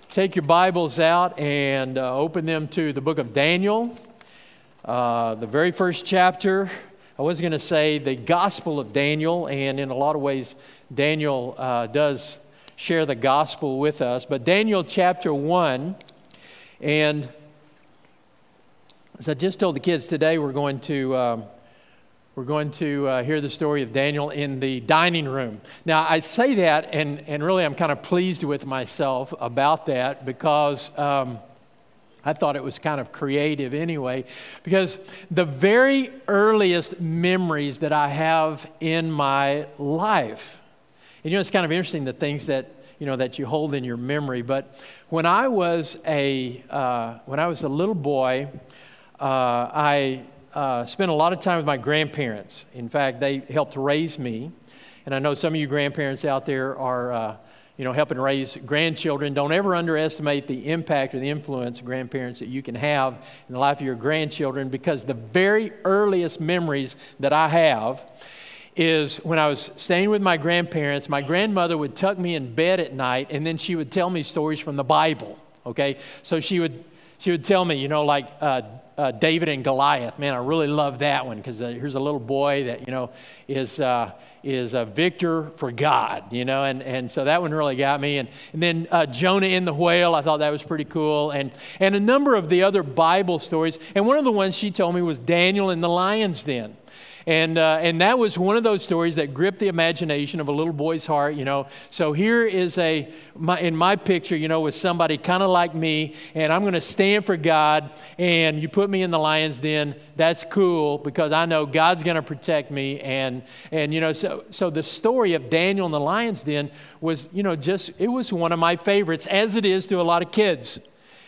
take your Bibles out and open them to the book of Daniel, the very first chapter. I was going to say the Gospel of Daniel, and in a lot of ways, Daniel does share the gospel with us. But Daniel chapter 1, and as I just told the kids today, we're going to hear the story of Daniel in the dining room. Now, I say that, and really I'm kind of pleased with myself about that because I thought it was kind of creative anyway, because the very earliest memories that I have in my life, and it's kind of interesting the things that you hold in your memory. But when I was a little boy, I spent a lot of time with my grandparents. In fact, they helped raise me. And I know some of you grandparents out there are, helping raise grandchildren. Don't ever underestimate the impact or the influence, grandparents, that you can have in the life of your grandchildren, because the very earliest memories that I have is when I was staying with my grandparents. My grandmother would tuck me in bed at night, and then she would tell me stories from the Bible, okay? So she would tell me, David and Goliath. Man, I really love that one, because here's a little boy that, is a victor for God, and so that one really got me. And then Jonah in the whale, I thought that was pretty cool. And a number of the other Bible stories. And one of the ones she told me was Daniel in the lion's den. And that was one of those stories that gripped the imagination of a little boy's heart, So here is in my picture, with somebody kind of like me, and I'm going to stand for God, and you put me in the lion's den. That's cool, because I know God's going to protect me. And so the story of Daniel in the lion's den was, it was one of my favorites, as it is to a lot of kids.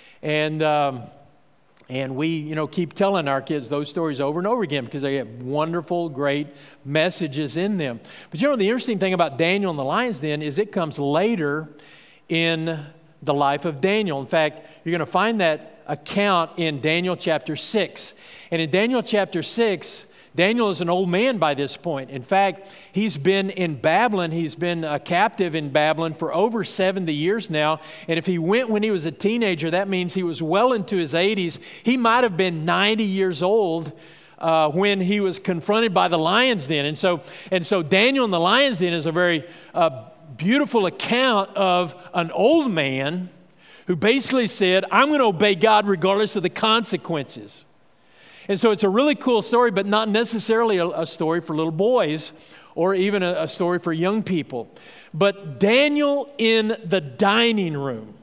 And we, keep telling our kids those stories over and over again, because they have wonderful, great messages in them. But the interesting thing about Daniel in the lion's den is it comes later in the life of Daniel. In fact, you're going to find that account in Daniel chapter 6. And in Daniel chapter 6, Daniel is an old man by this point. In fact, he's been in Babylon. He's been a captive in Babylon for over 70 years now. And if he went when he was a teenager, that means he was well into his 80s. He might have been 90 years old when he was confronted by the lion's den. And so Daniel in the lion's den is a very beautiful account of an old man who basically said, I'm going to obey God regardless of the consequences. And so it's a really cool story, but not necessarily a story for little boys or even a story for young people. But Daniel in the dining room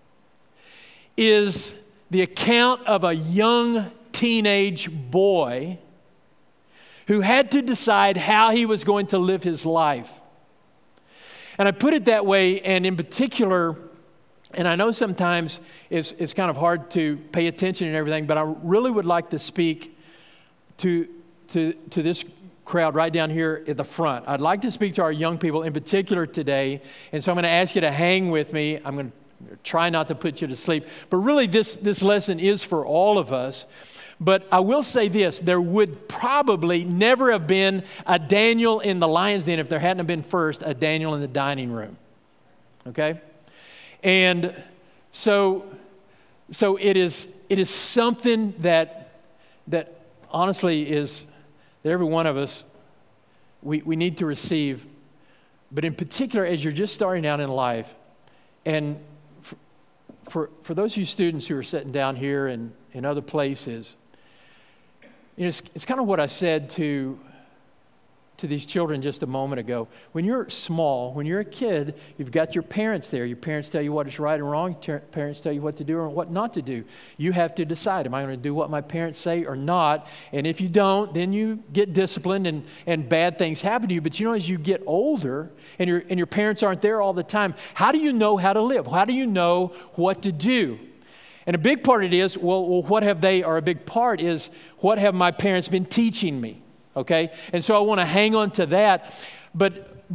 is the account of a young teenage boy who had to decide how he was going to live his life. And I put it that way, and in particular, and I know sometimes it's kind of hard to pay attention and everything, but I really would like to speak to this crowd right down here at the front. I'd like to speak to our young people in particular today, and so I'm going to ask you to hang with me. I'm going to try not to put you to sleep, but really this lesson is for all of us. But I will say this, there would probably never have been a Daniel in the lion's den if there hadn't been first a Daniel in the dining room, okay? And so it is something that honestly is that every one of us we need to receive. But in particular, as you're just starting out in life, and for those of you students who are sitting down here and in other places, it's kind of what I said to these children just a moment ago. When you're small, when you're a kid, you've got your parents there. Your parents tell you what is right and wrong. Your parents tell you what to do and what not to do. You have to decide, am I going to do what my parents say or not? And if you don't, then you get disciplined and bad things happen to you. But as you get older and your parents aren't there all the time, how do you know how to live? How do you know what to do? And a big part of it is, a big part is, what have my parents been teaching me? Okay, and so I want to hang on to that, but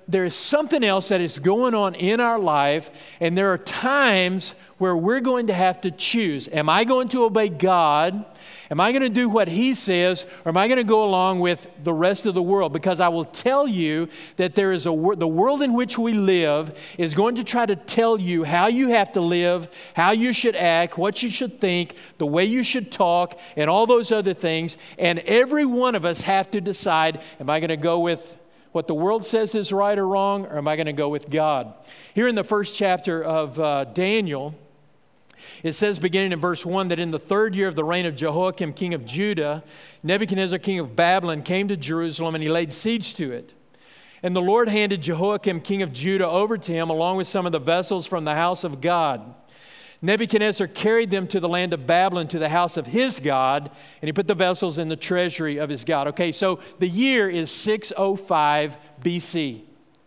there is something else that is going on in our life, and there are times where we're going to have to choose. Am I going to obey God? Am I going to do what He says, or am I going to go along with the rest of the world? Because I will tell you that there is the world in which we live is going to try to tell you how you have to live, how you should act, what you should think, the way you should talk, and all those other things. And every one of us have to decide, am I going to go with what the world says is right or wrong, or am I going to go with God? Here in the first chapter of Daniel, it says, beginning in verse 1, that in the 3rd year of the reign of Jehoiakim, king of Judah, Nebuchadnezzar, king of Babylon, came to Jerusalem, and he laid siege to it. And the Lord handed Jehoiakim, king of Judah, over to him, along with some of the vessels from the house of God. Nebuchadnezzar carried them to the land of Babylon, to the house of his God, and he put the vessels in the treasury of his God. Okay, so the year is 605 BC.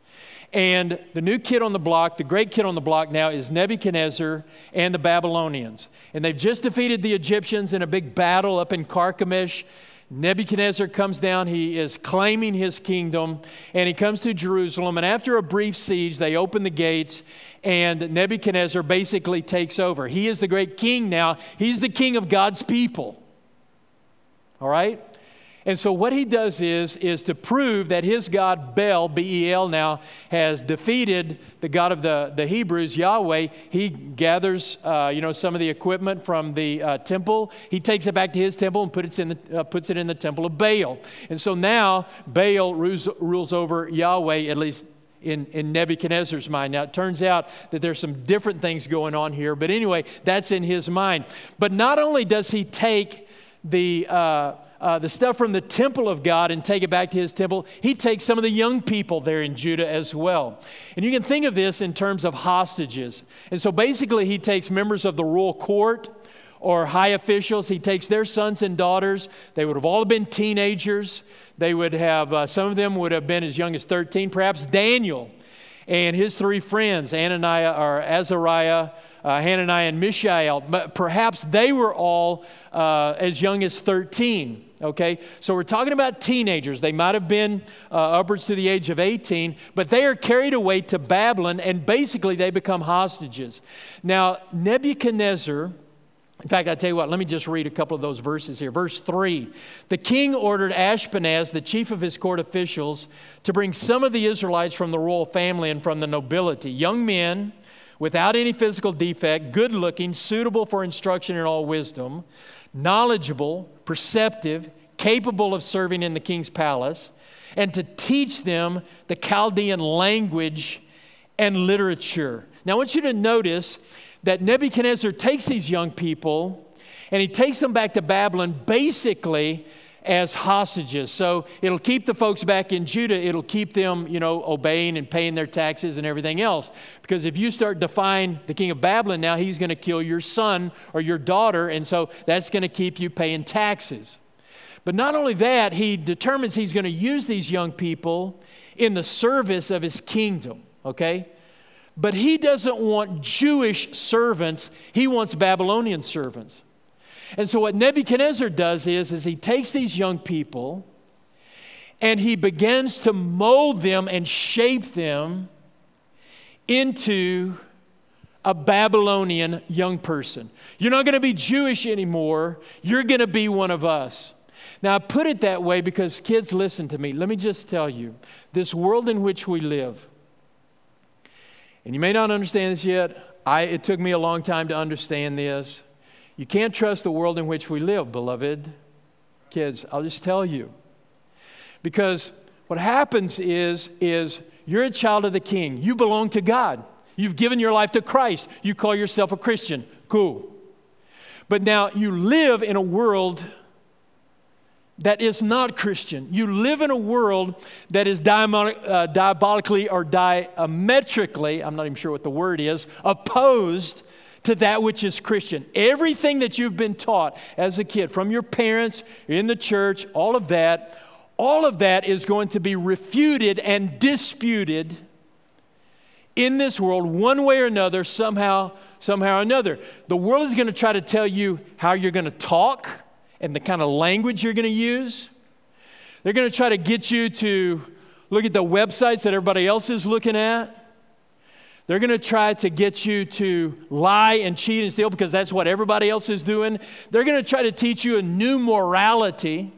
And the new kid on the block, the great kid on the block now, is Nebuchadnezzar and the Babylonians. And they've just defeated the Egyptians in a big battle up in Carchemish. Nebuchadnezzar comes down, he is claiming his kingdom, and he comes to Jerusalem. And after a brief siege, they open the gates, and Nebuchadnezzar basically takes over. He is the great king now. He's the king of God's people. All right? And so what he does is to prove that his God, Baal, B-E-L now, has defeated the God of the Hebrews, Yahweh. He gathers, some of the equipment from the temple. He takes it back to his temple and puts it in the temple of Baal. And so now Baal rules over Yahweh, at least in Nebuchadnezzar's mind. Now, it turns out that there's some different things going on here. But anyway, that's in his mind. But not only does he take the stuff from the temple of God and take it back to his temple, he takes some of the young people there in Judah as well. And you can think of this in terms of hostages. And so basically he takes members of the royal court or high officials. He takes their sons and daughters. They would have all been teenagers. They would have, some of them would have been as young as 13, perhaps Daniel and his 3 friends, Azariah, Hananiah, and Mishael. But perhaps they were all as young as 13. Okay, so we're talking about teenagers. They might have been upwards to the age of 18, but they are carried away to Babylon, and basically they become hostages. Now, Nebuchadnezzar, in fact, I tell you what, let me just read a couple of those verses here. Verse 3, the king ordered Ashpenaz, the chief of his court officials, to bring some of the Israelites from the royal family and from the nobility, young men without any physical defect, good-looking, suitable for instruction in all wisdom, knowledgeable, perceptive, capable of serving in the king's palace, and to teach them the Chaldean language and literature. Now, I want you to notice that Nebuchadnezzar takes these young people and he takes them back to Babylon basically as hostages. So it'll keep the folks back in Judah. It'll keep them, obeying and paying their taxes and everything else. Because if you start defying the king of Babylon now, he's going to kill your son or your daughter. And so that's going to keep you paying taxes. But not only that, he determines he's going to use these young people in the service of his kingdom. Okay? But he doesn't want Jewish servants. He wants Babylonian servants. And so what Nebuchadnezzar does is he takes these young people and he begins to mold them and shape them into a Babylonian young person. You're not going to be Jewish anymore. You're going to be one of us. Now, I put it that way because, kids, listen to me. Let me just tell you, this world in which we live, and you may not understand this yet. It took me a long time to understand this. You can't trust the world in which we live, beloved. Kids, I'll just tell you. Because what happens is you're a child of the King. You belong to God. You've given your life to Christ. You call yourself a Christian. Cool. But now you live in a world that is not Christian. You live in a world that is diabolically or diametrically, I'm not even sure what the word is, opposed to that which is Christian. Everything that you've been taught as a kid, from your parents, in the church, all of that is going to be refuted and disputed in this world one way or another, somehow or another. The world is going to try to tell you how you're going to talk and the kind of language you're going to use. They're going to try to get you to look at the websites that everybody else is looking at. They're going to try to get you to lie and cheat and steal because that's what everybody else is doing. They're going to try to teach you a new morality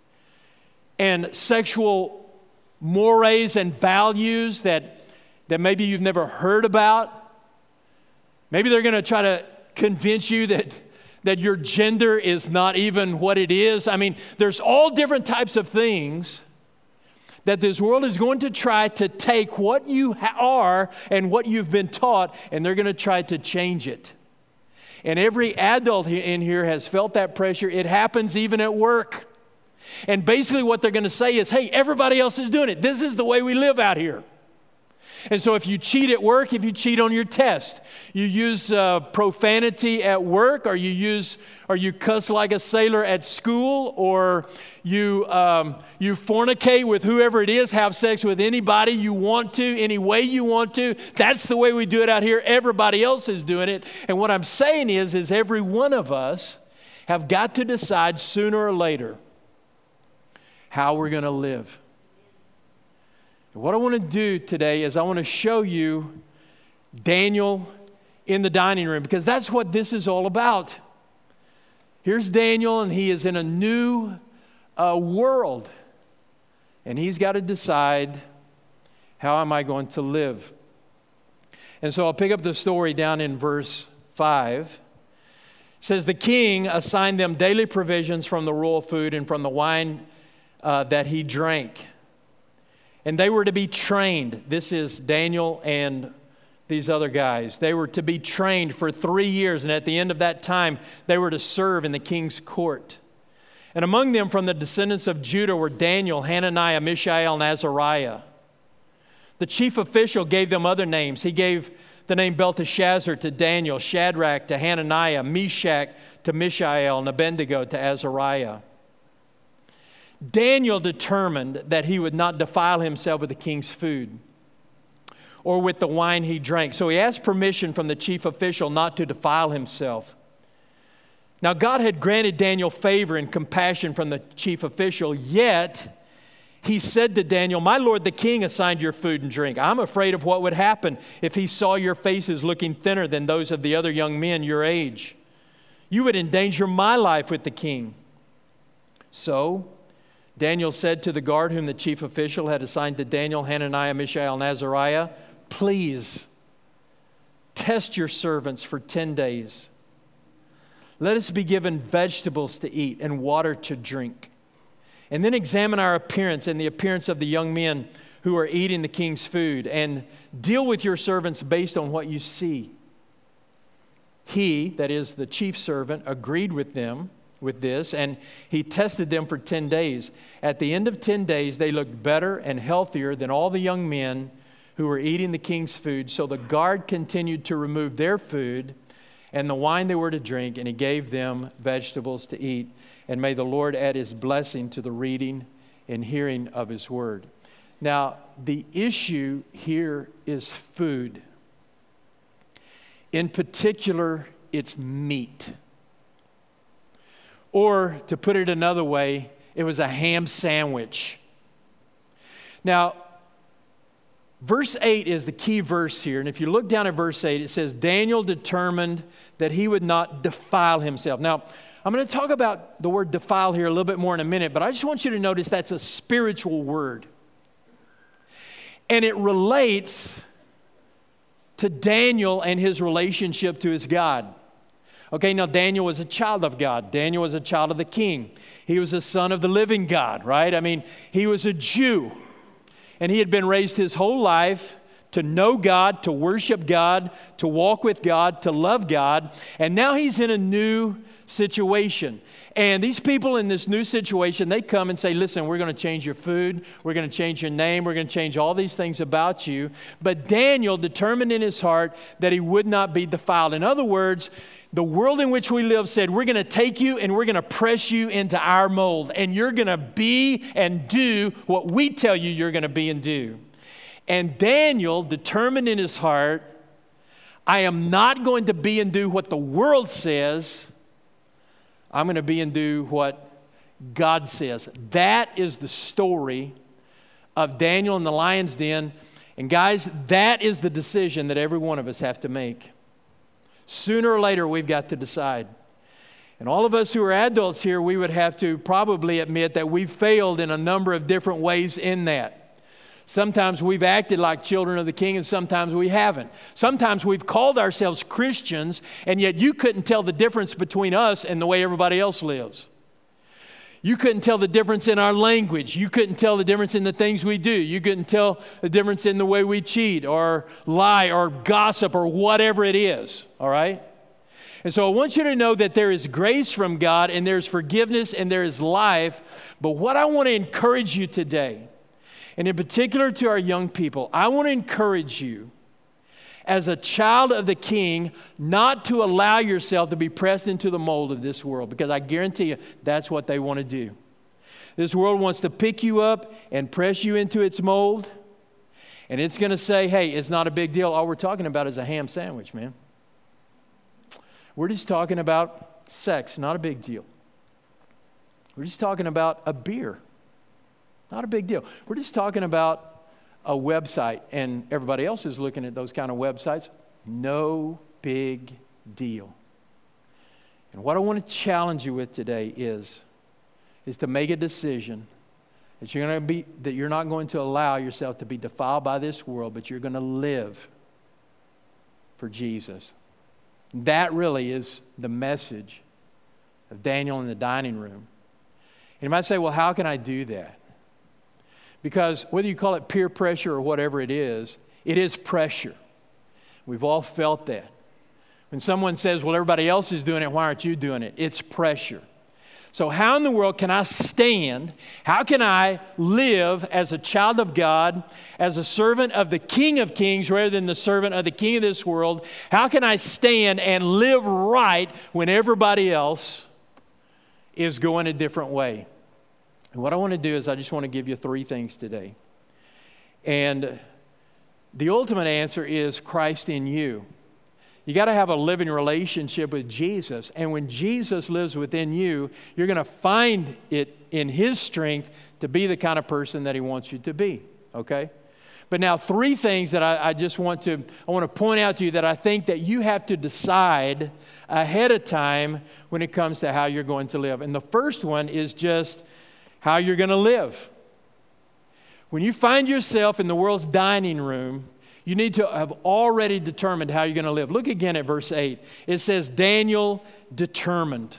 and sexual mores and values that maybe you've never heard about. Maybe they're going to try to convince you that your gender is not even what it is. I mean, there's all different types of things that this world is going to try to take what you are and what you've been taught, and they're going to try to change it. And every adult in here has felt that pressure. It happens even at work. And basically what they're going to say is, hey, everybody else is doing it. This is the way we live out here. And so if you cheat at work, if you cheat on your test, you use profanity at work, or you cuss like a sailor at school, or you fornicate with whoever it is, have sex with anybody you want to, any way you want to. That's the way we do it out here. Everybody else is doing it. And what I'm saying is every one of us have got to decide sooner or later how we're going to live. What I want to do today is I want to show you Daniel in the dining room, because that's what this is all about. Here's Daniel, and he is in a new world. And he's got to decide, how am I going to live? And so I'll pick up the story down in verse 5. It says, the king assigned them daily provisions from the royal food and from the wine that he drank. And they were to be trained. This is Daniel and these other guys. They were to be trained for 3 years. And at the end of that time, they were to serve in the king's court. And among them from the descendants of Judah were Daniel, Hananiah, Mishael, and Azariah. The chief official gave them other names. He gave the name Belteshazzar to Daniel, Shadrach to Hananiah, Meshach to Mishael, and Abednego to Azariah. Daniel determined that he would not defile himself with the king's food or with the wine he drank. So he asked permission from the chief official not to defile himself. Now God had granted Daniel favor and compassion from the chief official, yet he said to Daniel, my lord the king assigned your food and drink. I'm afraid of what would happen if he saw your faces looking thinner than those of the other young men your age. You would endanger my life with the king. So Daniel said to the guard whom the chief official had assigned to Daniel, Hananiah, Mishael, and Azariah, please test your servants for 10 days. Let us be given vegetables to eat and water to drink. And then examine our appearance and the appearance of the young men who are eating the king's food, and deal with your servants based on what you see. He, that is the chief servant, agreed with them with this, and he tested them for 10 days. At the end of 10 days, they looked better and healthier than all the young men who were eating the king's food. So the guard continued to remove their food and the wine they were to drink, and he gave them vegetables to eat. And may the Lord add his blessing to the reading and hearing of his word. Now, the issue here is food. In particular, it's meat. Or, to put it another way, it was a ham sandwich. Now, verse 8 is the key verse here. And if you look down at verse 8, it says, Daniel determined that he would not defile himself. Now, I'm going to talk about the word defile here a little bit more in a minute, but I just want you to notice that's a spiritual word. And it relates to Daniel and his relationship to his God. Okay, now Daniel was a child of God. Daniel was a child of the king. He was a son of the living God, right? I mean, he was a Jew. And he had been raised his whole life to know God, to worship God, to walk with God, to love God. And now he's in a new situation. And these people in this new situation, they come and say, listen, we're going to change your food. We're going to change your name. We're going to change all these things about you. But Daniel determined in his heart that he would not be defiled. In other words, the world in which we live said, we're going to take you and we're going to press you into our mold. And you're going to be and do what we tell you you're going to be and do. And Daniel determined in his heart, I am not going to be and do what the world says. I'm going to be and do what God says. That is the story of Daniel in the lion's den. And guys, that is the decision that every one of us have to make. Sooner or later, we've got to decide. And all of us who are adults here, we would have to probably admit that we've failed in a number of different ways in that. Sometimes we've acted like children of the King, and sometimes we haven't. Sometimes we've called ourselves Christians, and yet you couldn't tell the difference between us and the way everybody else lives. You couldn't tell the difference in our language. You couldn't tell the difference in the things we do. You couldn't tell the difference in the way we cheat or lie or gossip or whatever it is, all right? And so I want you to know that there is grace from God, and there's forgiveness, and there is life. But what I want to encourage you today, and in particular to our young people, I want to encourage you as a child of the King not to allow yourself to be pressed into the mold of this world, because I guarantee you that's what they want to do. This world wants to pick you up and press you into its mold, and it's going to say, hey, it's not a big deal. All we're talking about is a ham sandwich, man. We're just talking about sex, not a big deal. We're just talking about a beer. Not a big deal. We're just talking about a website, and everybody else is looking at those kind of websites. No big deal. And what I want to challenge you with today is to make a decision that you're not going to allow yourself to be defiled by this world, but you're going to live for Jesus. That really is the message of Daniel in the dining room. And you might say, well, how can I do that? Because whether you call it peer pressure or whatever it is pressure. We've all felt that. When someone says, well, everybody else is doing it, why aren't you doing it? It's pressure. So how in the world can I stand? How can I live as a child of God, as a servant of the King of Kings rather than the servant of the king of this world? How can I stand and live right when everybody else is going a different way? And what I want to do is I just want to give you 3 things today. And the ultimate answer is Christ in you. You got to have a living relationship with Jesus. And when Jesus lives within you, you're going to find it in His strength to be the kind of person that He wants you to be. Okay? But now 3 things that I want to point out to you that I think that you have to decide ahead of time when it comes to how you're going to live. And the first one is just how you're going to live. When you find yourself in the world's dining room, you need to have already determined how you're going to live. Look again at verse 8. It says, Daniel determined.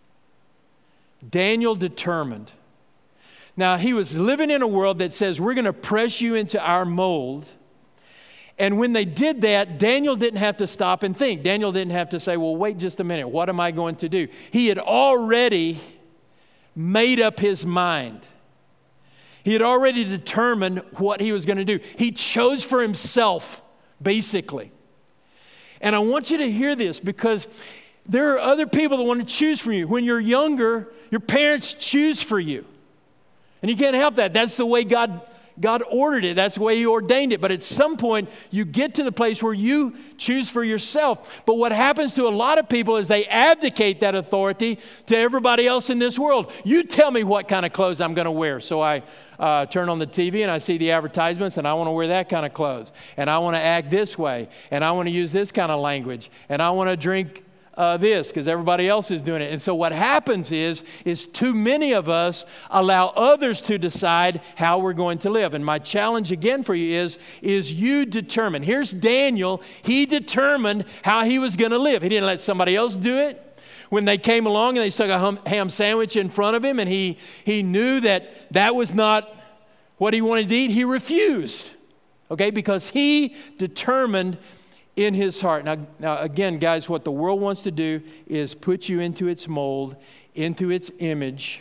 Daniel determined. Now, he was living in a world that says, we're going to press you into our mold. And when they did that, Daniel didn't have to stop and think. Daniel didn't have to say, well, wait just a minute. What am I going to do? He had already made up his mind. He had already determined what he was going to do. He chose for himself, basically. And I want you to hear this because there are other people that want to choose for you. When you're younger, your parents choose for you. And you can't help that. That's the way God ordered it. That's the way He ordained it. But at some point, you get to the place where you choose for yourself. But what happens to a lot of people is they abdicate that authority to everybody else in this world. You tell me what kind of clothes I'm going to wear. So I turn on the TV and I see the advertisements and I want to wear that kind of clothes. And I want to act this way. And I want to use this kind of language. And I want to drink this because everybody else is doing it. And so what happens is too many of us allow others to decide how we're going to live. And my challenge again for you is you determine. Here's Daniel. He determined how he was going to live. He didn't let somebody else do it. When they came along and they stuck a ham sandwich in front of him and he knew that was not what he wanted to eat, he refused. Okay, because he determined in his heart. Now, again, guys, what the world wants to do is put you into its mold, into its image.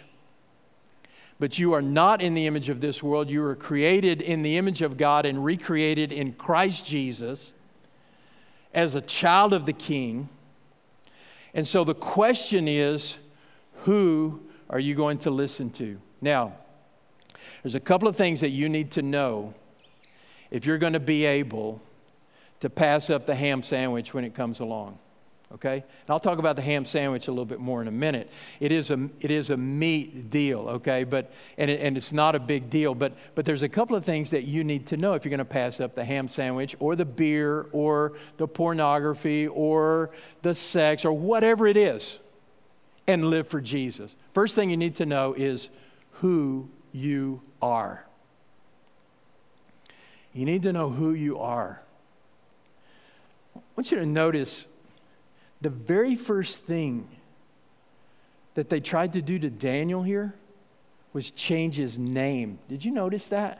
But you are not in the image of this world. You are created in the image of God and recreated in Christ Jesus as a child of the King. And so the question is, who are you going to listen to? Now, there's a couple of things that you need to know if you're going to be able to pass up the ham sandwich when it comes along. Okay? And I'll talk about the ham sandwich a little bit more in a minute. It is a meat deal, okay? And it's not a big deal, but there's a couple of things that you need to know if you're going to pass up the ham sandwich or the beer or the pornography or the sex or whatever it is and live for Jesus. First thing you need to know is who you are. You need to know who you are. I want you to notice the very first thing that they tried to do to Daniel here was change his name. Did you notice that?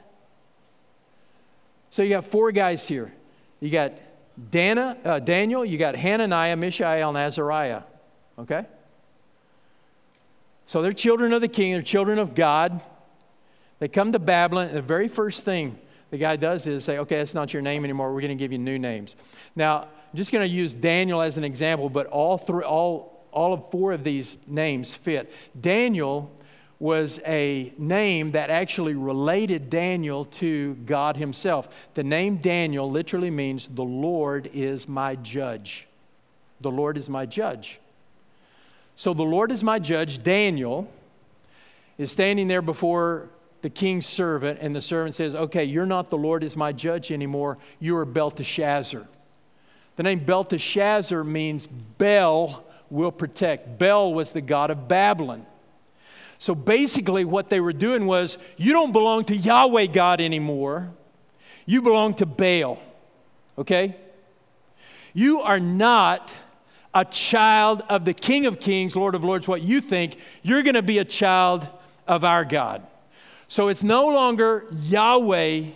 So you got 4 guys here. You got Daniel, you got Hananiah, Mishael, and Azariah. Okay? So they're children of the king, they're children of God. They come to Babylon, and the very first thing the guy does is say, okay, that's not your name anymore. We're going to give you new names. Now, I'm just going to use Daniel as an example, but all of 4 of these names fit. Daniel was a name that actually related Daniel to God himself. The name Daniel literally means the Lord is my judge. The Lord is my judge. So the Lord is my judge. Daniel is standing there before the king's servant, and the servant says, okay, you're not the Lord is my judge anymore. You are Belteshazzar. The name Belteshazzar means Bel will protect. Bel was the god of Babylon. So basically what they were doing was, you don't belong to Yahweh God anymore. You belong to Baal. Okay? You are not a child of the King of Kings, Lord of Lords, what you think. You're going to be a child of our God. So it's no longer Yahweh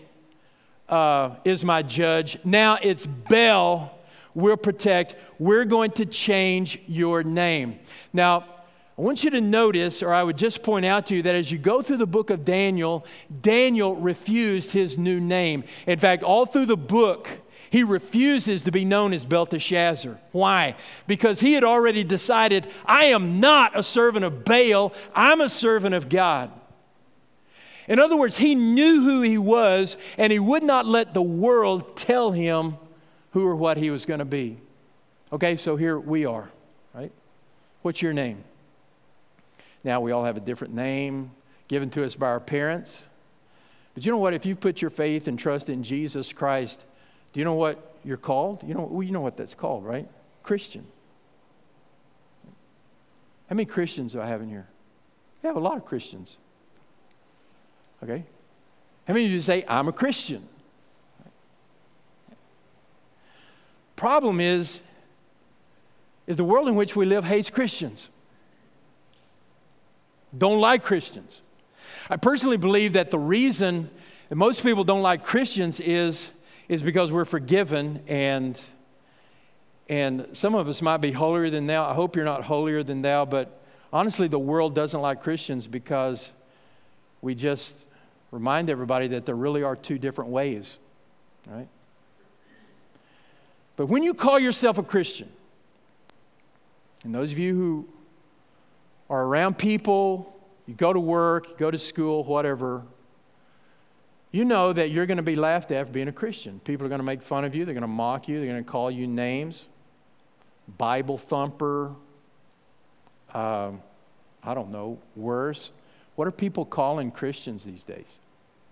is my judge. Now it's Baal will protect. We're going to change your name. Now, I want you to notice, or I would just point out to you, that as you go through the book of Daniel, Daniel refused his new name. In fact, all through the book, he refuses to be known as Belteshazzar. Why? Because he had already decided, I am not a servant of Baal, I'm a servant of God. In other words, he knew who he was, and he would not let the world tell him who or what he was going to be. Okay, so here we are, right? What's your name? Now, we all have a different name given to us by our parents. But you know what? If you put your faith and trust in Jesus Christ, do you know what you're called? You know what that's called, right? Christian. How many Christians do I have in here? We have a lot of Christians. Okay? How many of you say, I'm a Christian? Problem is the world in which we live hates Christians. Don't like Christians. I personally believe that the reason that most people don't like Christians is because we're forgiven, and some of us might be holier than thou. I hope you're not holier than thou, but honestly, the world doesn't like Christians because we just remind everybody that there really are 2 different ways, right? But when you call yourself a Christian, and those of you who are around people, you go to work, you go to school, whatever, you know that you're going to be laughed at for being a Christian. People are going to make fun of you. They're going to mock you. They're going to call you names. Bible thumper. I don't know, worse. What are people calling Christians these days?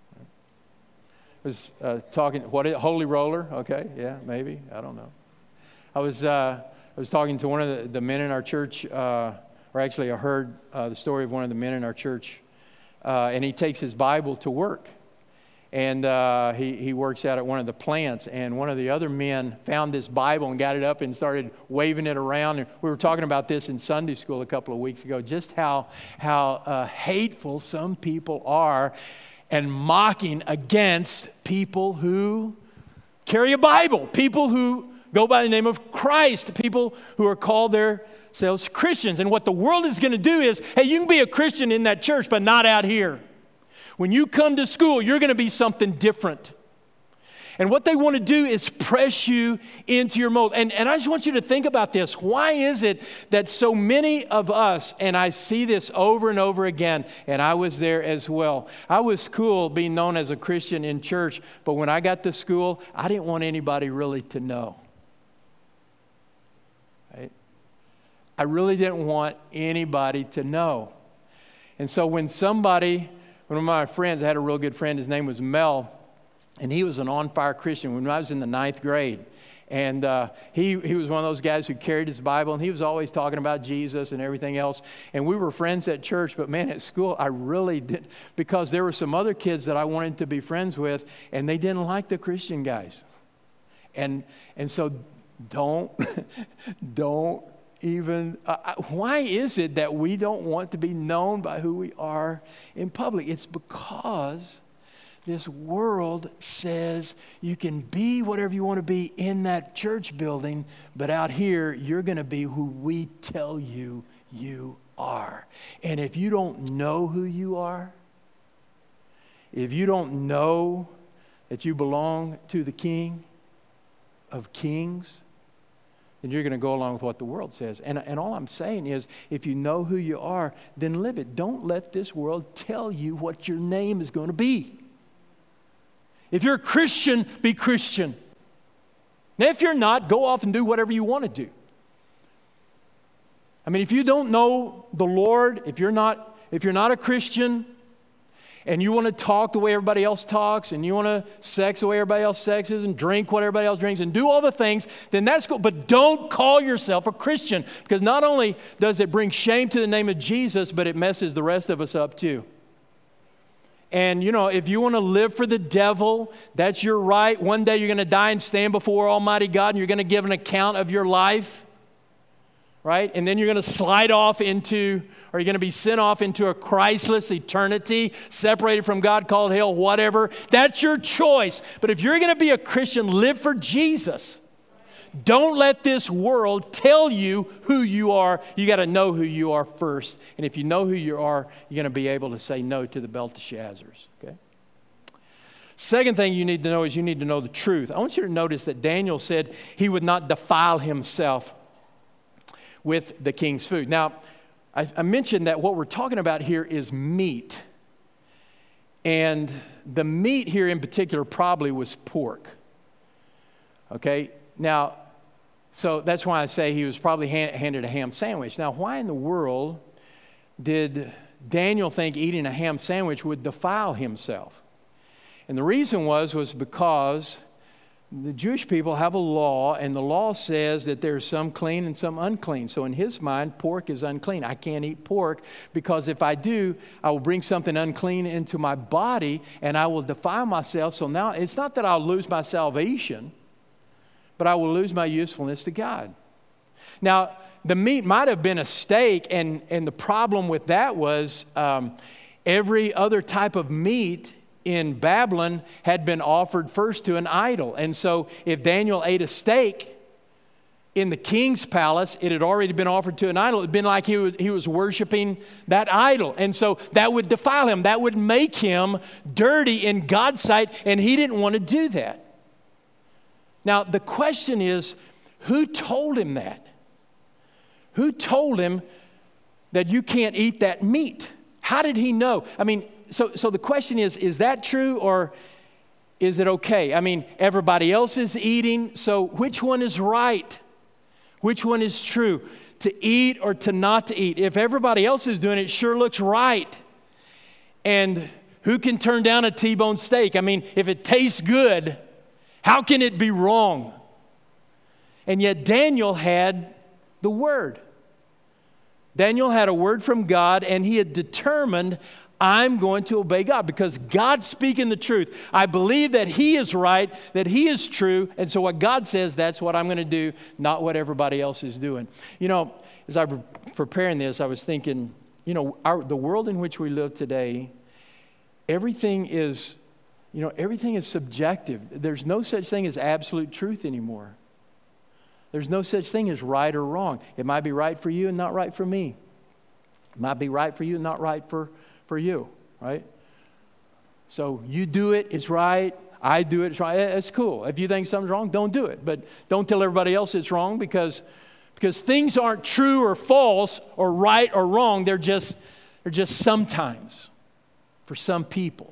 I was talking, holy roller? Okay, yeah, maybe. I don't know. I was talking to one of the men in our church, or actually I heard the story of one of the men in our church, and he takes his Bible to work. And he works out at one of the plants, and one of the other men found this Bible and got it up and started waving it around. And we were talking about this in Sunday school a couple of weeks ago, just how hateful some people are and mocking against people who carry a Bible, people who go by the name of Christ, people who are called themselves Christians. And what the world is going to do is, hey, you can be a Christian in that church, but not out here. When you come to school, you're going to be something different. And what they want to do is press you into your mold. And I just want you to think about this. Why is it that so many of us, and I see this over and over again, and I was there as well. I was cool being known as a Christian in church, but when I got to school, I didn't want anybody really to know. right? I really didn't want anybody to know. And so when one of my friends, I had a real good friend, his name was Mel, and he was an on-fire Christian when I was in the 9th grade. And he was one of those guys who carried his Bible, and he was always talking about Jesus and everything else. And we were friends at church, but man, at school, I really did, because there were some other kids that I wanted to be friends with, and they didn't like the Christian guys. And so don't even, why is it that we don't want to be known by who we are in public? It's because this world says you can be whatever you want to be in that church building, but out here, you're going to be who we tell you you are. And if you don't know who you are, if you don't know that you belong to the King of Kings, then you're going to go along with what the world says. And all I'm saying is, if you know who you are, then live it. Don't let this world tell you what your name is going to be. If you're a Christian, be Christian. Now, if you're not, go off and do whatever you want to do. I mean, if you don't know the Lord, if you're not a Christian, and you want to talk the way everybody else talks, and you want to sex the way everybody else sexes, and drink what everybody else drinks, and do all the things, then that's cool. But don't call yourself a Christian, because not only does it bring shame to the name of Jesus, but it messes the rest of us up too. And, if you want to live for the devil, that's your right. One day you're going to die and stand before Almighty God, and you're going to give an account of your life. Right? And then you're going to slide off into, or you're going to be sent off into a Christless eternity, separated from God, called hell, whatever. That's your choice. But if you're going to be a Christian, live for Jesus. Don't let this world tell you who you are. You got to know who you are first. And if you know who you are, you're going to be able to say no to the Belteshazzars. Okay? Second thing you need to know is you need to know the truth. I want you to notice that Daniel said he would not defile himself with the king's food. Now, I mentioned that what we're talking about here is meat. And the meat here in particular probably was pork. Okay? Now, so that's why I say he was probably handed a ham sandwich. Now, why in the world did Daniel think eating a ham sandwich would defile himself? And the reason was because the Jewish people have a law, and the law says that there's some clean and some unclean. So in his mind, pork is unclean. I can't eat pork because if I do, I will bring something unclean into my body and I will defile myself. So now it's not that I'll lose my salvation, but I will lose my usefulness to God. Now, the meat might have been a steak, and the problem with that was every other type of meat in Babylon had been offered first to an idol. And so if Daniel ate a steak in the king's palace, it had already been offered to an idol. It had been like he was worshiping that idol. And so that would defile him. That would make him dirty in God's sight, and he didn't want to do that. Now, the question is, who told him that? Who told him that you can't eat that meat? How did he know? I mean, so the question is that true or is it okay? I mean, everybody else is eating, so which one is right? Which one is true? To eat or to not to eat? If everybody else is doing it, it sure looks right. And who can turn down a T-bone steak? I mean, if it tastes good, how can it be wrong? And yet Daniel had the word. Daniel had a word from God, and he had determined, I'm going to obey God because God's speaking the truth. I believe that He is right, that He is true, and so what God says, that's what I'm going to do, not what everybody else is doing. You know, as I was preparing this, I was thinking, you know, the world in which we live today, everything is subjective. There's no such thing as absolute truth anymore. There's no such thing as right or wrong. It might be right for you and not right for me. It might be right for you and not right for you, right? So you do it, it's right. I do it, it's right. It's cool. If you think something's wrong, don't do it. But don't tell everybody else it's wrong because things aren't true or false or right or wrong. They're just sometimes for some people.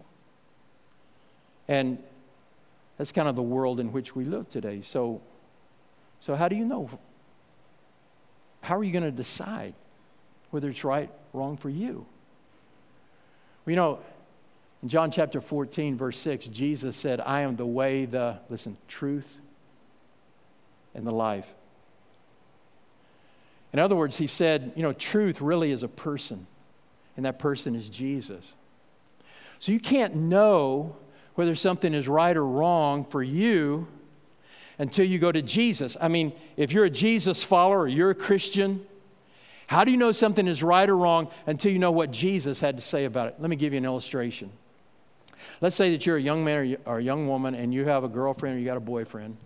And that's kind of the world in which we live today. So how do you know? how are you going to decide whether it's right or wrong for you? Well, you know, in John chapter 14, verse 6, Jesus said, I am the way, the, listen, truth, and the life. In other words, he said, you know, truth really is a person, and that person is Jesus. So you can't know whether something is right or wrong for you until you go to Jesus. I mean, if you're a Jesus follower or you're a Christian, how do you know something is right or wrong until you know what Jesus had to say about it? Let me give you an illustration. Let's say that you're a young man or a young woman and you have a girlfriend or you got a boyfriend.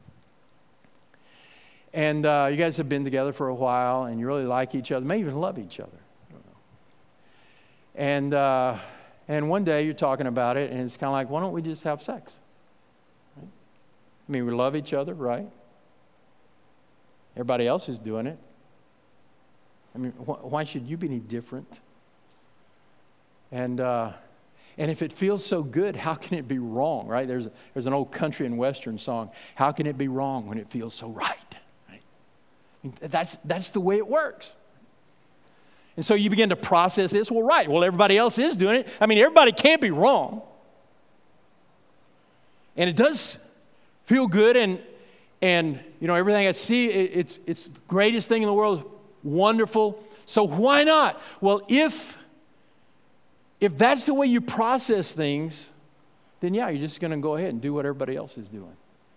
And you guys have been together for a while and you really like each other, may even love each other. I don't know. And one day you're talking about it and it's kind of like, why don't we just have sex? Right? I mean, we love each other, right? Everybody else is doing it. I mean, why should you be any different? And if it feels so good, how can it be wrong, right? There's an old country and western song, how can it be wrong when it feels so right? I mean, that's the way it works. And so you begin to process this. Well, right. Well, everybody else is doing it. I mean, everybody can't be wrong. And it does feel good. And you know, everything I see, it's the greatest thing in the world. Wonderful. So why not? Well, if that's the way you process things, then yeah, you're just going to go ahead and do what everybody else is doing.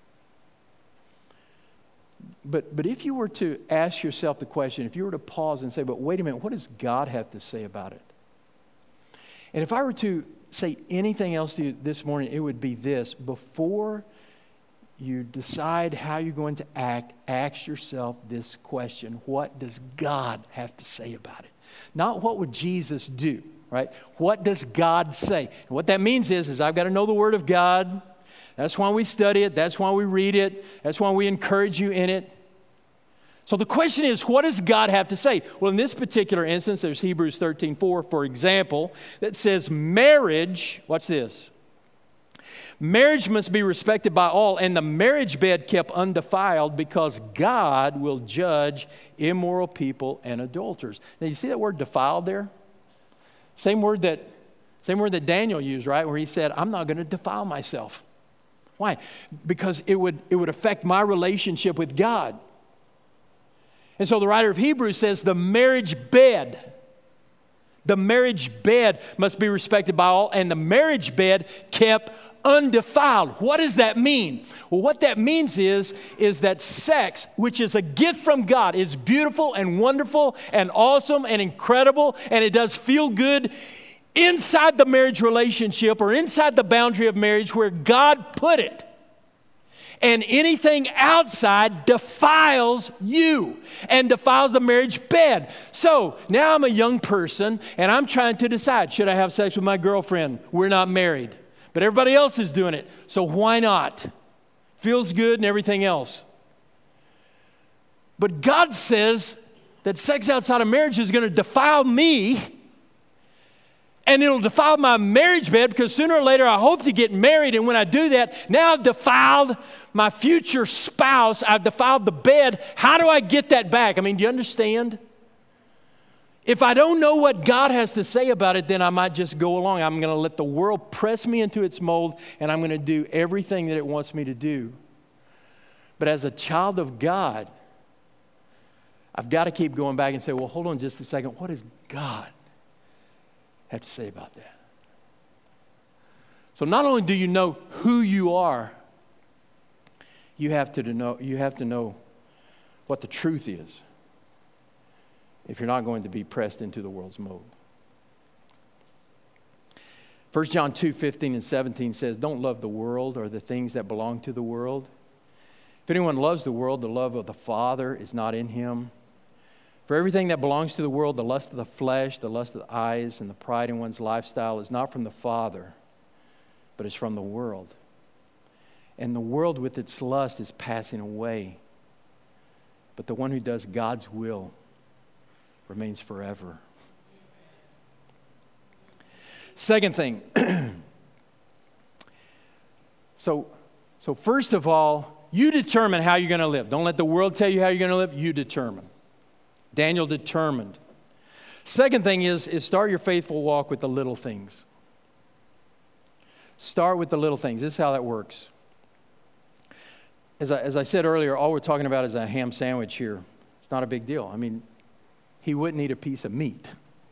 But if you were to ask yourself the question, if you were to pause and say, but wait a minute, what does God have to say about it? And if I were to say anything else to you this morning, it would be this. Before you decide how you're going to act, ask yourself this question. What does God have to say about it? Not what would Jesus do, right? What does God say? And what that means is I've got to know the Word of God. That's why we study it. That's why we read it. That's why we encourage you in it. So the question is, what does God have to say? Well, in this particular instance, there's Hebrews 13:4, for example, that says marriage, watch this, marriage must be respected by all, and the marriage bed kept undefiled, because God will judge immoral people and adulterers. Now, you see that word defiled there? Same word that Daniel used, right? Where he said, I'm not going to defile myself. Why? Because it would affect my relationship with God. And so the writer of Hebrews says the marriage bed must be respected by all, and the marriage bed kept undefiled. What does that mean? Well, what that means is that sex, which is a gift from God, is beautiful and wonderful and awesome and incredible, and it does feel good inside the marriage relationship or inside the boundary of marriage where God put it. And anything outside defiles you and defiles the marriage bed. So now I'm a young person and I'm trying to decide, should I have sex with my girlfriend? We're not married, but everybody else is doing it. So why not? Feels good and everything else. But God says that sex outside of marriage is going to defile me. And it'll defile my marriage bed, because sooner or later I hope to get married. And when I do that, now I've defiled my future spouse. I've defiled the bed. How do I get that back? I mean, do you understand? If I don't know what God has to say about it, then I might just go along. I'm going to let the world press me into its mold, and I'm going to do everything that it wants me to do. But as a child of God, I've got to keep going back and say, well, hold on just a second. What does God have to say about that? So not only do you know who you are, you have to know what the truth is if you're not going to be pressed into the world's mold. 1 John 2:15 and 17 says, don't love the world or the things that belong to the world. If anyone loves the world, the love of the Father is not in him. For everything that belongs to the world, the lust of the flesh, the lust of the eyes, and the pride in one's lifestyle is not from the Father, but is from the world. And the world with its lust is passing away. But the one who does God's will remains forever. Second thing. So first of all, you determine how you're going to live. Don't let the world tell you how you're going to live. You determine. Daniel determined. Second thing is start your faithful walk with the little things. Start with the little things. This is how that works. As I said earlier, all we're talking about is a ham sandwich here. It's not a big deal. I mean, he wouldn't eat a piece of meat.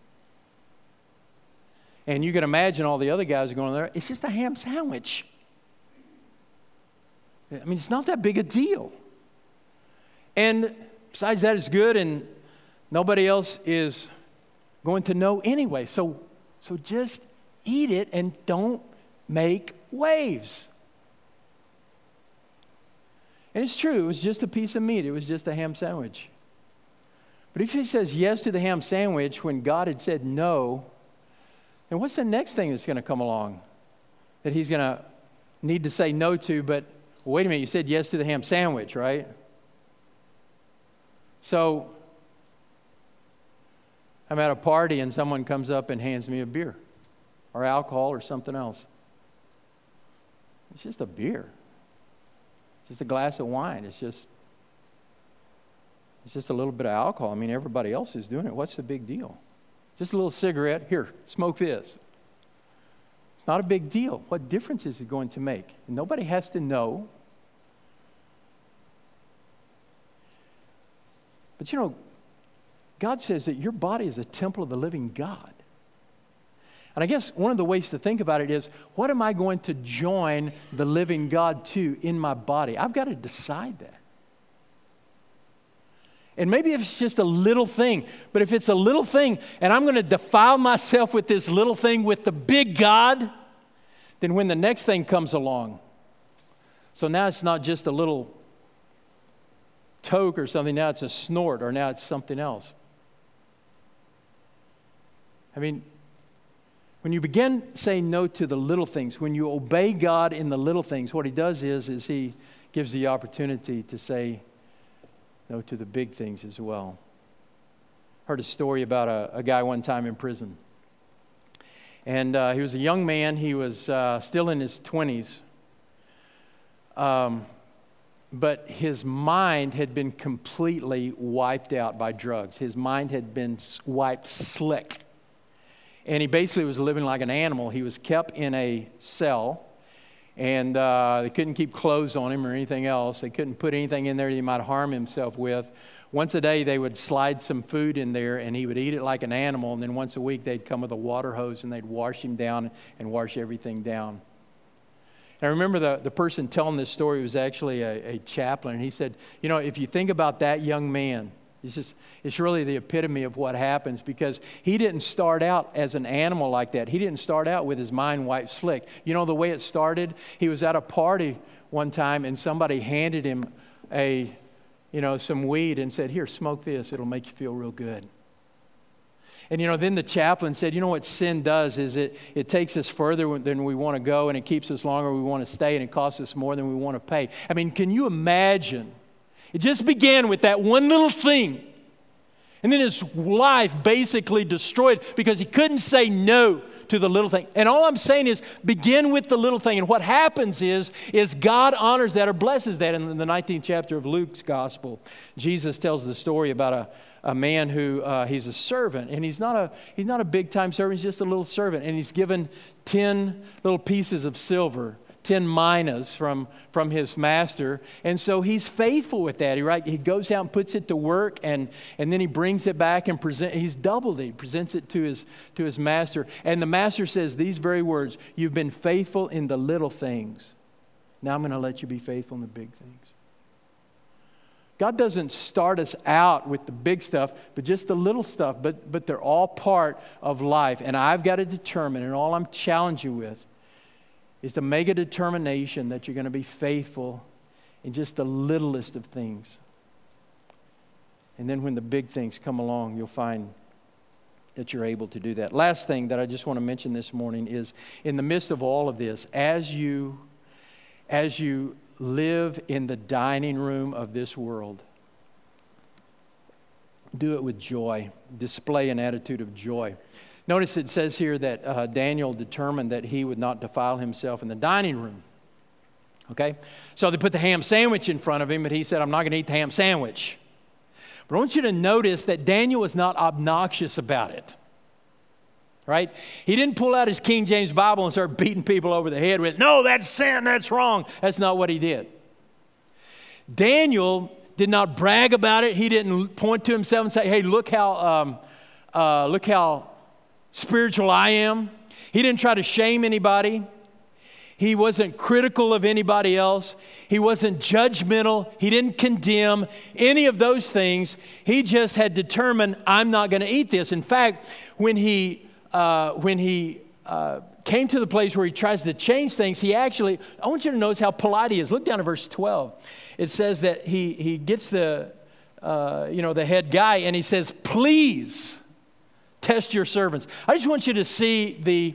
And you can imagine all the other guys are going there, it's just a ham sandwich. I mean, it's not that big a deal. And besides that, it's good, and nobody else is going to know anyway. So just eat it and don't make waves. And it's true, it was just a piece of meat. It was just a ham sandwich. But if he says yes to the ham sandwich when God had said no, then what's the next thing that's going to come along that he's going to need to say no to? But wait a minute, you said yes to the ham sandwich, right? So I'm at a party and someone comes up and hands me a beer or alcohol or something else. It's just a beer. It's just a glass of wine. It's just a little bit of alcohol. I mean, everybody else is doing it. What's the big deal? Just a little cigarette. Here, smoke this. It's not a big deal. What difference is it going to make? Nobody has to know. But you know, God says that your body is a temple of the living God. And I guess one of the ways to think about it is, what am I going to join the living God to in my body? I've got to decide that. And maybe if it's just a little thing, but if it's a little thing and I'm going to defile myself with this little thing with the big God, then when the next thing comes along, so now it's not just a little toke or something, now it's a snort, or now it's something else. I mean, when you begin saying no to the little things, when you obey God in the little things, what he does is he gives the opportunity to say no to the big things as well. Heard a story about a guy one time in prison. And he was a young man. He was still in his 20s. But his mind had been completely wiped out by drugs. His mind had been wiped slick. And he basically was living like an animal. He was kept in a cell, and they couldn't keep clothes on him or anything else. They couldn't put anything in there that he might harm himself with. Once a day, they would slide some food in there, and he would eat it like an animal. And then once a week, they'd come with a water hose, and they'd wash him down and wash everything down. And I remember the person telling this story was actually a chaplain. And he said, you know, if you think about that young man, it's really the epitome of what happens, because he didn't start out as an animal like that. He didn't start out with his mind wiped slick. You know the way it started? He was at a party one time and somebody handed him some weed and said, here, smoke this. It'll make you feel real good. And, then the chaplain said, you know what sin does is it takes us further than we want to go, and it keeps us longer than we want to stay, and it costs us more than we want to pay. I mean, can you imagine? It just began with that one little thing. And then his life basically destroyed because he couldn't say no to the little thing. And all I'm saying is begin with the little thing. And what happens is God honors that or blesses that. In the 19th chapter of Luke's gospel, Jesus tells the story about a man who he's a servant. And he's not a big time servant. He's just a little servant. And he's given 10 little pieces of silver, 10 minas from his master. And so he's faithful with that. He goes out and puts it to work, and then he brings it back and he's doubled it. He presents it to his master. And the master says these very words, you've been faithful in the little things. Now I'm going to let you be faithful in the big things. God doesn't start us out with the big stuff, but just the little stuff. But they're all part of life. And I've got to determine, and all I'm challenging you with, is to make a determination that you're going to be faithful in just the littlest of things. And then when the big things come along, you'll find that you're able to do that. Last thing that I just want to mention this morning is, in the midst of all of this, as you live in the dining room of this world, do it with joy. Display an attitude of joy. Notice it says here that Daniel determined that he would not defile himself in the dining room. Okay? So they put the ham sandwich in front of him, but he said, I'm not going to eat the ham sandwich. But I want you to notice that Daniel was not obnoxious about it. Right? He didn't pull out his King James Bible and start beating people over the head with, no, that's sin, that's wrong. That's not what he did. Daniel did not brag about it. He didn't point to himself and say, hey, look how spiritual I am. He didn't try to shame anybody. He wasn't critical of anybody else. He wasn't judgmental. He didn't condemn any of those things. He just had determined, I'm not going to eat this. In fact, when he came to the place where he tries to change things, I want you to notice how polite he is. Look down at verse 12. It says that he gets the head guy and he says, please test your servants. I just want you to see the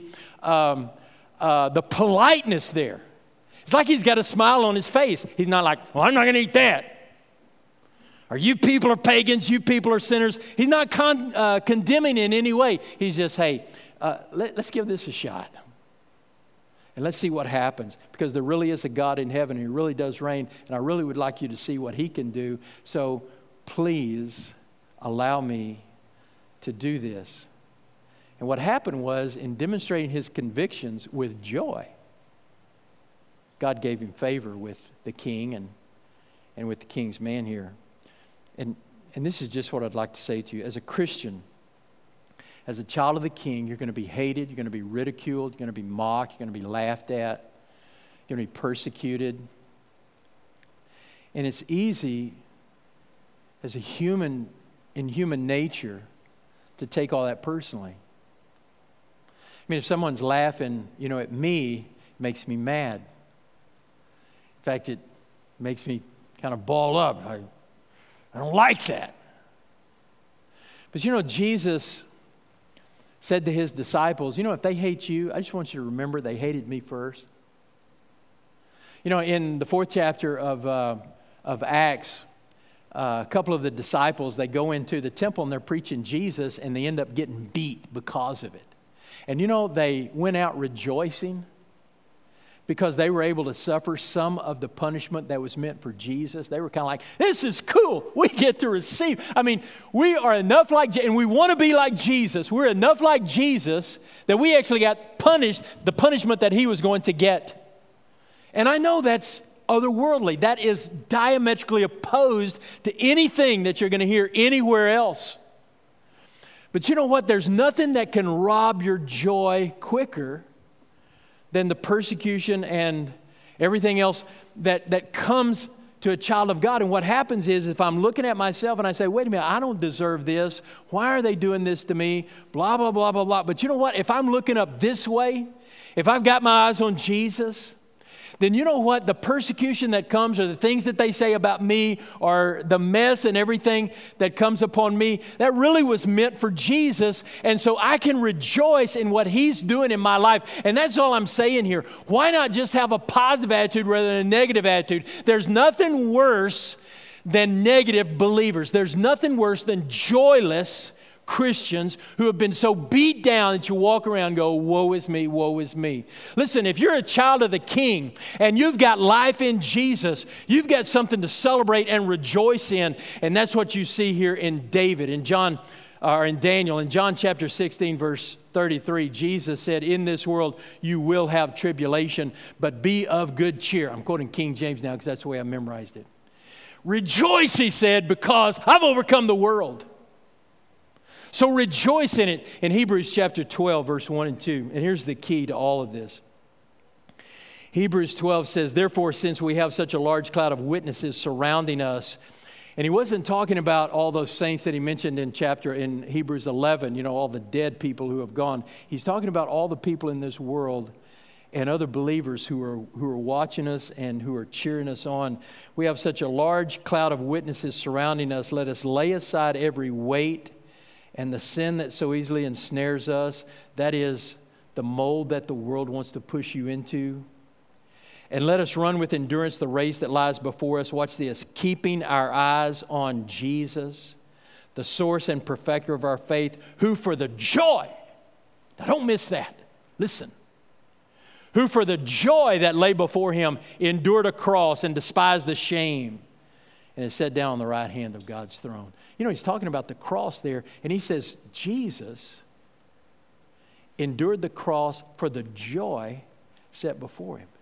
politeness there. It's like he's got a smile on his face. He's not like, well, I'm not going to eat that. Or you people are pagans, you people are sinners. He's not condemning in any way. He's just, hey, let's give this a shot. And let's see what happens. Because there really is a God in heaven. And He really does reign. And I really would like you to see what He can do. So please allow me to do this. And what happened was, in demonstrating his convictions with joy, God gave him favor with the king and with the king's man here. And this is just what I'd like to say to you. As a Christian, as a child of the king, you're going to be hated, you're going to be ridiculed, you're going to be mocked, you're going to be laughed at, you're going to be persecuted. And it's easy as a human, in human nature, to take all that personally. I mean, if someone's laughing, at me, it makes me mad. In fact, it makes me kind of ball up. I don't like that. But Jesus said to his disciples, if they hate you, I just want you to remember they hated me first. In the 4th chapter of Acts, a couple of the disciples, they go into the temple and they're preaching Jesus and they end up getting beat because of it. And they went out rejoicing because they were able to suffer some of the punishment that was meant for Jesus. They were kind of like, this is cool. We get to receive. I mean, we are enough like, and we want to be like Jesus. We're enough like Jesus that we actually got punished, the punishment that he was going to get. And I know that's otherworldly. That is diametrically opposed to anything that you're going to hear anywhere else. But you know what? There's nothing that can rob your joy quicker than the persecution and everything else that comes to a child of God. And what happens is, if I'm looking at myself and I say, wait a minute, I don't deserve this. Why are they doing this to me? Blah, blah, blah, blah, blah. But you know what? If I'm looking up this way, if I've got my eyes on Jesus, then you know what? The persecution that comes, or the things that they say about me, or the mess and everything that comes upon me, that really was meant for Jesus. And so I can rejoice in what he's doing in my life. And that's all I'm saying here. Why not just have a positive attitude rather than a negative attitude? There's nothing worse than negative believers. There's nothing worse than joyless Christians who have been so beat down that you walk around and go, woe is me, woe is me. Listen, if you're a child of the King and you've got life in Jesus, you've got something to celebrate and rejoice in. And that's what you see here in David, in Daniel. In John chapter 16, verse 33, Jesus said, in this world you will have tribulation, but be of good cheer. I'm quoting King James now because that's the way I memorized it. Rejoice, he said, because I've overcome the world. So rejoice in it. In Hebrews chapter 12, verse 1 and 2. And here's the key to all of this. Hebrews 12 says, therefore, since we have such a large cloud of witnesses surrounding us. And he wasn't talking about all those saints that he mentioned in Hebrews 11, all the dead people who have gone. He's talking about all the people in this world and other believers who are watching us and who are cheering us on. We have such a large cloud of witnesses surrounding us. Let us lay aside every weight and the sin that so easily ensnares us, that is the mold that the world wants to push you into. And let us run with endurance the race that lies before us. Watch this. Keeping our eyes on Jesus, the source and perfecter of our faith, who for the joy, now don't miss that, listen, who for the joy that lay before him endured a cross and despised the shame, and is set down on the right hand of God's throne. You know, he's talking about the cross there, and he says Jesus endured the cross for the joy set before him.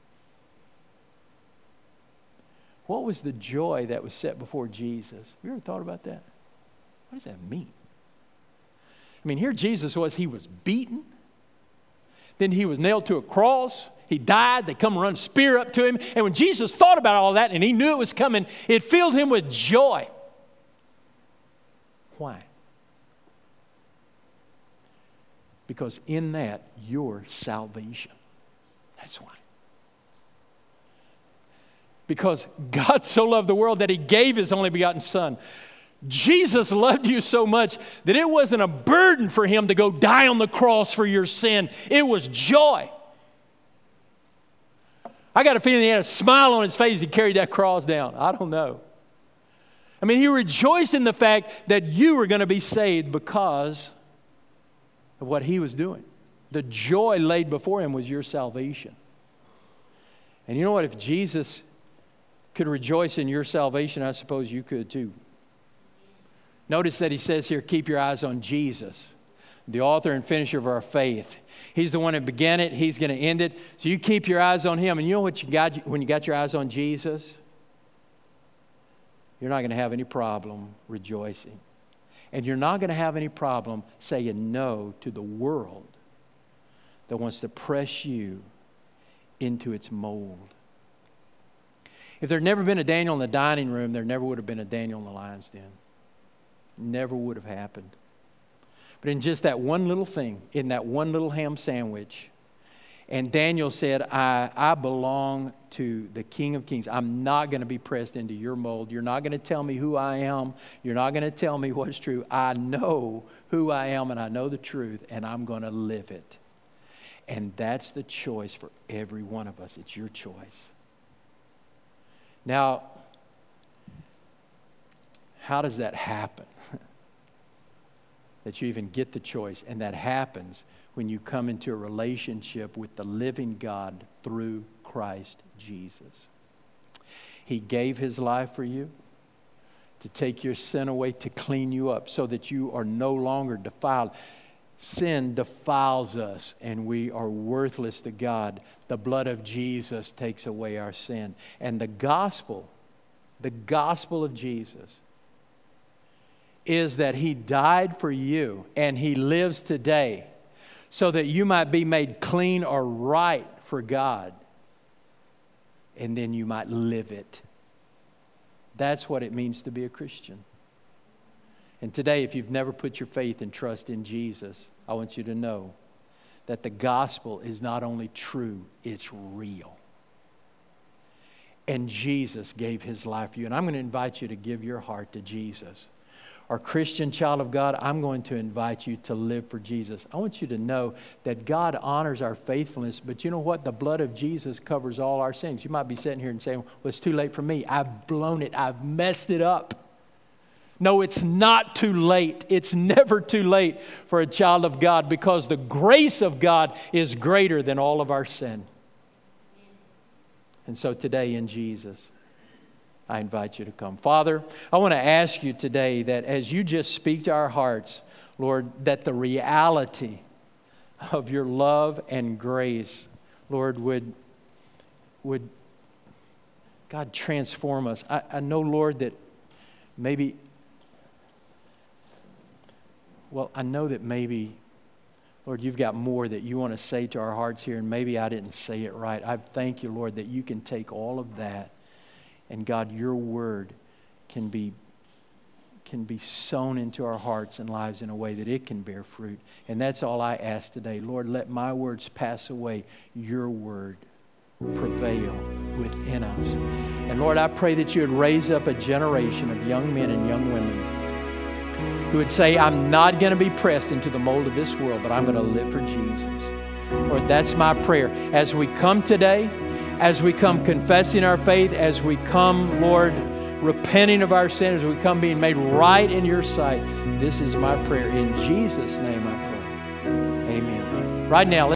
What was the joy that was set before Jesus? Have you ever thought about that? What does that mean? I mean, here Jesus was, he was beaten. Then he was nailed to a cross. He died. They come and run a spear up to him. And when Jesus thought about all that and he knew it was coming, it filled him with joy. Why? Because in that, your salvation. That's why. Because God so loved the world that he gave his only begotten Son. Jesus loved you so much that it wasn't a burden for him to go die on the cross for your sin. It was joy. I got a feeling he had a smile on his face as he carried that cross down. I don't know. I mean, he rejoiced in the fact that you were going to be saved because of what he was doing. The joy laid before him was your salvation. And you know what? If Jesus could rejoice in your salvation, I suppose you could too. Notice that he says here, keep your eyes on Jesus, the author and finisher of our faith. He's the one who began it. He's going to end it. So you keep your eyes on him. And you know what you got when you got your eyes on Jesus? You're not going to have any problem rejoicing. And you're not going to have any problem saying no to the world that wants to press you into its mold. If there'd never been a Daniel in the dining room, there never would have been a Daniel in the lion's den. Never would have happened. But in just that one little thing, in that one little ham sandwich, and Daniel said, I belong to the King of Kings. I'm not going to be pressed into your mold. You're not going to tell me who I am. You're not going to tell me what's true. I know who I am and I know the truth, and I'm going to live it. And that's the choice for every one of us. It's your choice. Now, how does that happen? That you even get the choice. And that happens when you come into a relationship with the living God through Christ Jesus. He gave his life for you to take your sin away, to clean you up so that you are no longer defiled. Sin defiles us and we are worthless to God. The blood of Jesus takes away our sin. And the gospel of Jesus is that he died for you and he lives today so that you might be made clean or right for God. And then you might live it. That's what it means to be a Christian. And today, if you've never put your faith and trust in Jesus, I want you to know that the gospel is not only true, it's real. And Jesus gave his life for you. And I'm going to invite you to give your heart to Jesus. Our Christian child of God, I'm going to invite you to live for Jesus. I want you to know that God honors our faithfulness, but you know what? The blood of Jesus covers all our sins. You might be sitting here and saying, well, it's too late for me. I've blown it. I've messed it up. No, it's not too late. It's never too late for a child of God because the grace of God is greater than all of our sin. And so today in Jesus, I invite you to come. Father, I want to ask you today that as you just speak to our hearts, Lord, that the reality of your love and grace, Lord, would God transform us. I know, Lord, that maybe, I know that maybe, Lord, you've got more that you want to say to our hearts here, and maybe I didn't say it right. I thank you, Lord, that you can take all of that. And God, your word can be sown into our hearts and lives in a way that it can bear fruit. And that's all I ask today. Lord, let my words pass away. Your word prevail within us. And Lord, I pray that you would raise up a generation of young men and young women who would say, I'm not going to be pressed into the mold of this world, but I'm going to live for Jesus. Lord, that's my prayer. As we come today, as we come confessing our faith, as we come, Lord, repenting of our sin, as we come being made right in your sight, this is my prayer. In Jesus' name I pray. Amen. Right now,